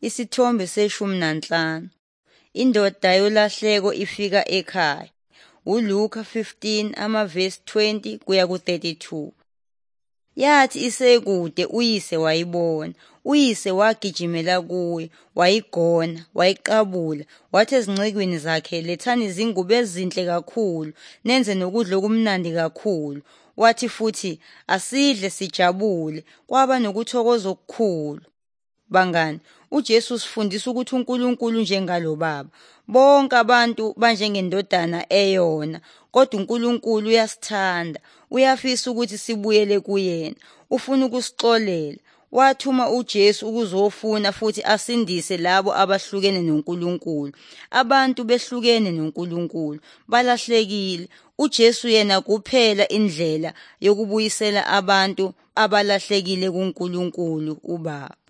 Isithombe seshumi nanhlanu. Indoda yolahleko ifika ekhaya. uLuka 15 amavesi 20 kuya ku32. Yathi isekude uyise wayibona. Uyise wagijimela kuyo, wayigona, wayiqabula, wathi ezincekwini zakhe, lethani izingubo ezinhle kakhulu, nenze nokudla okumnandi kakhulu. Wathi futhi, asidle sijabule. Kwaba nokuthokoza okukhulu. Bangani, uJesu usifundisa ukuthi uNkulunkulu njengalo Baba. Bonke abantu banjengendodana eyona, kodwa uNkulunkulu uyasithanda, uyafisa ukuthi sibuyele kuyena, ufuna ukusixolela. Wathuma uJesu ukuzofuna futhi asindise labo abahlukene noNkulunkulu. Abantu behlukene noNkulunkulu, balahlekile. uJesu yena kuphela indlela yokubuyisela abantu abalahlekile kuNkulunkulu uBaba.